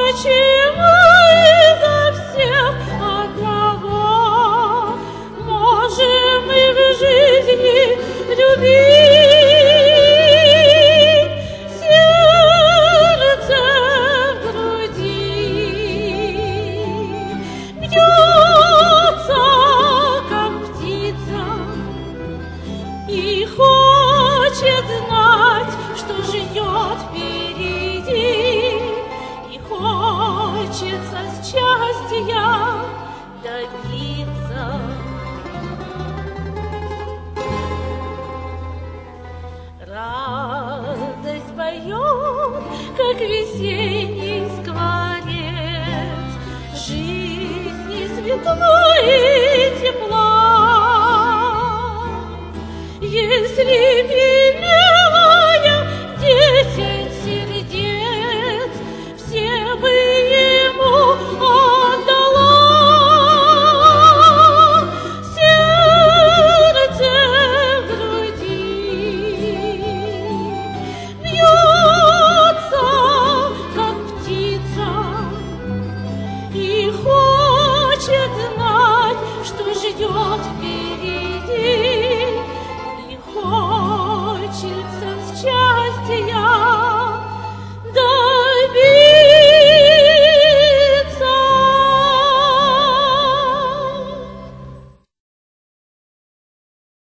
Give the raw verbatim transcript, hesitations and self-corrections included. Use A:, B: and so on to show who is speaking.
A: почему изо всех одного можем мы в жизни любить? Сердце в груди бьется, как птица, и хочет знать, что ждет впереди, и хочется счастья добиться. Радость поет, как весенний скворец, жизни светло и тепла. Если